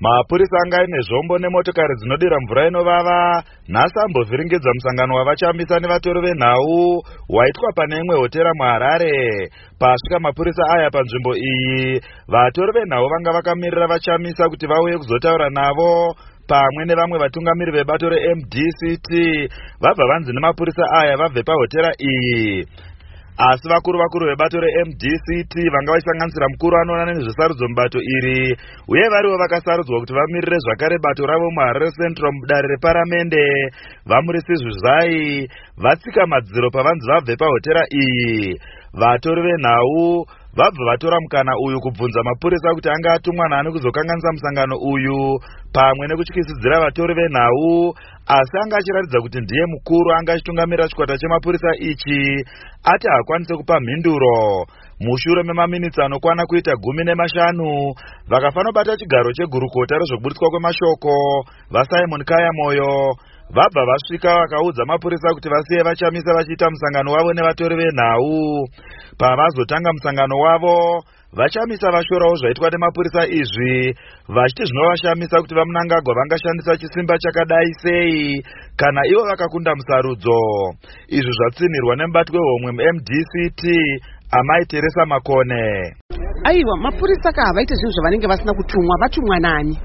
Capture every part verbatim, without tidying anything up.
Mapurisa anga ine zvombo nemotokari dzinodira mvura inovava nhasi ambovhiringidza musangano wavachambisa nevatori venhau waitwa pane imwe hotera muHarare. Pasvika mapurisa aya panzvimbo iyi, vatori venhau vanga vakamirira vachamisa kuti vauye kuzotaura navo pamwe nevamwe vatungamiri vebato reM D C T vabva vanzi nemapurisa aya vabve pahotera iyi. Asi vakuru vakuru vebato reM D C T vanga vachisanganisira mukuru anoona nezvesarudzo mubato iri uye variwo vakasarudzwa kuti vamirire zvakare bato ravo muHarare Central mudare reparamende vamurisi zvizai vatsika madziro pavanzi vabve pahotera iyi. Vatori venhau vabva vatora mukana uyu kubvunza mapurisa kuti anga atumwa nani kuzokanganisa musangano uyu pamwe nekutyisidzira vatori venhau, asi anga achiratidza kuti ndiye mukuru anga achitungamirira chikwata chemapurisa ichi ati hakwanise kupa mhinduro. Mushure memaminitsi anokwana kuita gumi nemashanu vakafanobata chigaro chegurukota rezvokuburitswa kwemashoko vaSimon Kaya Moyo vabva vasvika vakaudza mapurisa kuti vasiye vachamisa vachiita musangano wavo nevatori venhau. Pavazotanga musangano wavo, vachamisa vashorawo zvaitwa nemapurisa izvi vachiti zvinovashamisa kuti vaMnangagwa vangashandisa chisimba chakadai sei kana ivo vakakunda musarudzo. Izvi zvatsinirwa nemubatwi wehomwe muM D C T Amai Teresa Makone. Aiwa, mapurisa ka havaite zvinhu zvavanenge vasina kutumwa, vatumwa nani?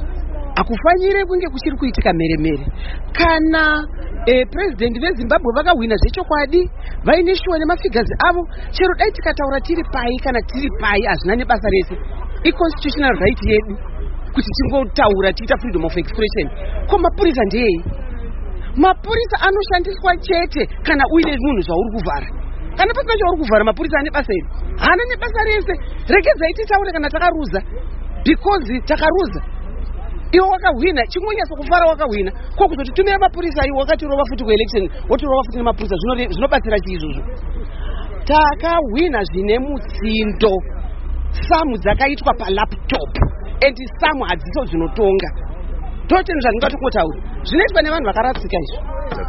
Akufanyire kunge kuchiri kuitika meremere. Kana eh, president veZimbabwe vakahwina zvechokwadi vaine shuwa nemafigazi avo, chero dai tikataura tiri pai kana tiri pai hazvina nebasa rese. I-constitutional right yedu kuti tingotaura tiita freedom of expression. Ko mapurisa ndei? Mapurisa anoshandiswa chete kana uine munhu zvauri kuvhara. Kana pasina zvauri kuvhara, mapurisa ane basa iri? Haana nebasa rese. Regedzai titaure kana takaruza, because takaruza. Iwo wakahwina, chingonyasa kufara wakahwina. Ko kuzotitumira mapurisa iwo wakatirova futi kuelection, wotirova futi nemapurisa, zvinobatsira chii izvozvo? Takahwina zvine mutsindo. Samu dzakaitwa palaptop and samu hadziso zvinotonga. Toteni zvandingatongotaura. Zvinoitwa nevanhu vakaratsika izvo.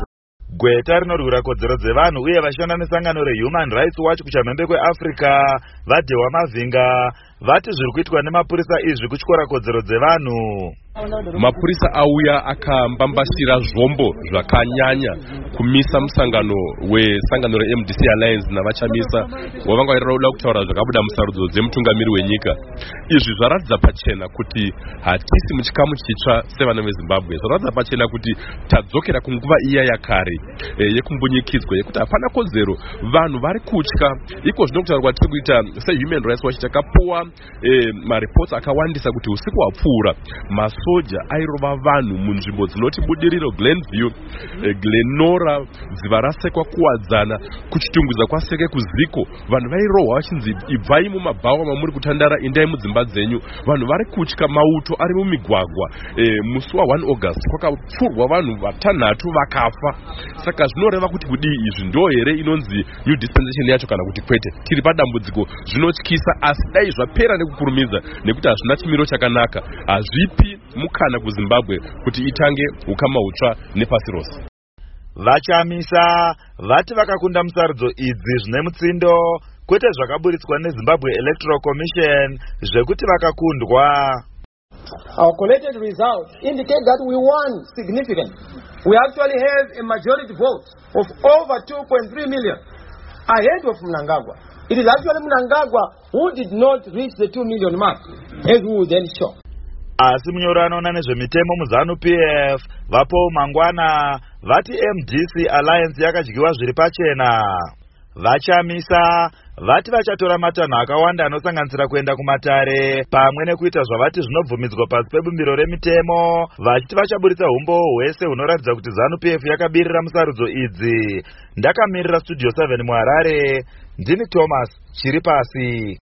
Gweta rinorwira kodzero dzevanhu uye vashanda nesangano reHuman Rights Watch kuchamhembe kweAfrica vaDhewa Mavinga vati zviri kuitwa nemapurisa izvi kutyora kodzero dzevanhu. Mapurisa auya akambambasira zvombo zvakanyanya kumisa musangano wesangano reM D C Alliance navachamisa wavanga vaida kutaura zvakabuda musarudzo dzemutungamiri wenyika. Izvi zvaratidza pachena kuti hatisi muchikamu chitsva sevana veZimbabwe. Zvaratidza pachena kuti tadzokera kunguva iya yakare e, yekumbunyikidzwa yekuti hapana kodzero, vanhu vari kutya. Iko zvino kutaurwa tiri kuita seHuman Rights Watch takapuwa e, mareports akawandisa kuti usiku hwapfuura masoja airova vanhu munzvimbo dzinoti Budiriro, Glenview, e, Glenora, dziva rasekwa kuwadzana, kuchitungudza kwaseke kuziko. Vanhu vairohwa vachinzi ibvai mumabhawa mamuri kutandara indai mudzimba dzenyu. Vanhu vari kutya, mauto ari mumigwagwa. E, musi wa1 August kwakapfurwa vanhu vatanhatu vakafa. Saka zvinoreva kuti kudii izvi? Ndo here inonzi new dispensation yacho kana kuti kwete? Tiri padambudziko, zvinotyisa, asi dai zvapera nekukurumidza nekuti hazvina chimiro chakanaka. Hazvipi mukana kuZimbabwe kuti itange ukama hutsva nepasi rose. Vachamisa vati vakakunda musarudzo idzi zvine mutsindo kwete zvakaburitswa neZimbabwe Electoral Commission zvekuti vakakundwa. Our collected results indicate that we won significantly. We actually have a majority vote of over two point three million ahead of Mnangagwa. It is actually Mnangagwa who did not reach the two million mark, as we will then show. Asi munyori anoona nezvemitemo muZanu-P F vapo mangwana vati M D C Alliance yakadyiwa zviri pachena. Vachamisa vati vachatora matanho akawanda anosanganisira kuenda kumatare pamwe nekuita zvavati zvinobvumidzwa pasi pebumbiro remitemo, vachiti vachaburitsa umbo hwese hunoratidza kuti ZANU-P F yakabirira musarudzo idzi. Ndakamirira Studio seven muHarare, ndini Thomas Chiripasi.